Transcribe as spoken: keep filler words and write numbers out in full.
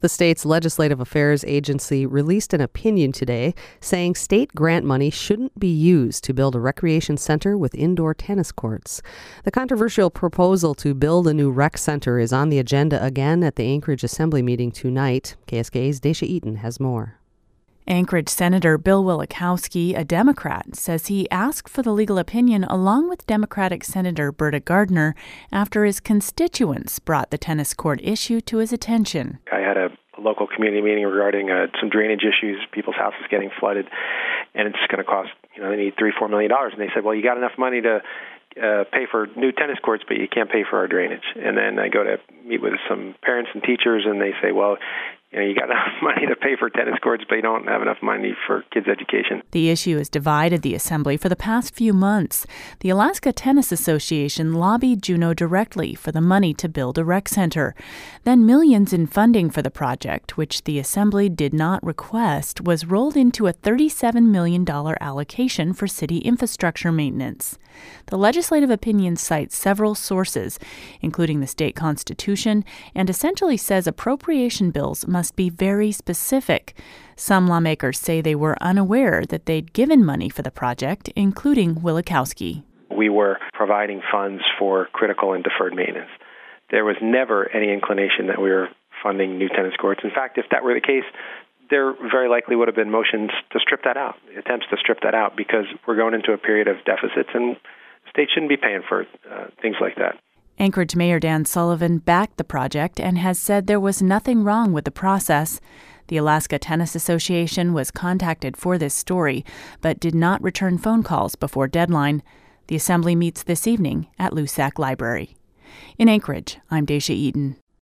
The state's Legislative Affairs Agency released an opinion today saying state grant money shouldn't be used to build a recreation center with indoor tennis courts. The controversial proposal to build a new rec center is on the agenda again at the Anchorage Assembly meeting tonight. K S K A's Dacia Eaton has more. Anchorage Senator Bill Wielechowski, a Democrat, says he asked for the legal opinion along with Democratic Senator Berta Gardner after his constituents brought the tennis court issue to his attention. I had a local community meeting regarding uh, some drainage issues, people's houses getting flooded, and it's going to cost, you know, they need three, four million dollars. And they said, well, you got enough money to uh, pay for new tennis courts, but you can't pay for our drainage. And then I go to meet with some parents and teachers, and they say, well, you know, you got enough money to pay for tennis courts, but you don't have enough money for kids' education. The issue has divided the Assembly for the past few months. The Alaska Tennis Association lobbied Juneau directly for the money to build a rec center. Then millions in funding for the project, which the Assembly did not request, was rolled into a thirty-seven million dollars allocation for city infrastructure maintenance. The legislative opinion cites several sources, including the state constitution, and essentially says appropriation bills must be very specific. Some lawmakers say they were unaware that they'd given money for the project, including Wielechowski. We were providing funds for critical and deferred maintenance. There was never any inclination that we were funding new tennis courts. In fact, if that were the case, there very likely would have been motions to strip that out, attempts to strip that out, because we're going into a period of deficits, and the state shouldn't be paying for uh, things like that. Anchorage Mayor Dan Sullivan backed the project and has said there was nothing wrong with the process. The Alaska Tennis Association was contacted for this story, but did not return phone calls before deadline. The Assembly meets this evening at Lusac Library. In Anchorage, I'm Dacia Eaton.